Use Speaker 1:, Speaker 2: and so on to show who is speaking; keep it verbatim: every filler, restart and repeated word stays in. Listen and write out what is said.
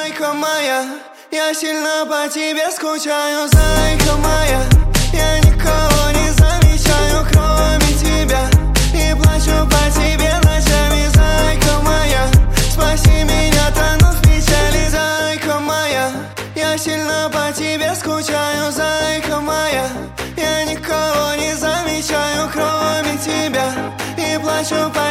Speaker 1: Зайка моя, я сильно по тебе скучаю. Зайка моя, я никого не замечаю, кроме тебя, и плачу по тебе ночами. Зайка моя, спаси меня, тону в печали. Зайка моя, я сильно по тебе скучаю. Зайка моя, я никого не замечаю, кроме тебя, и плачу по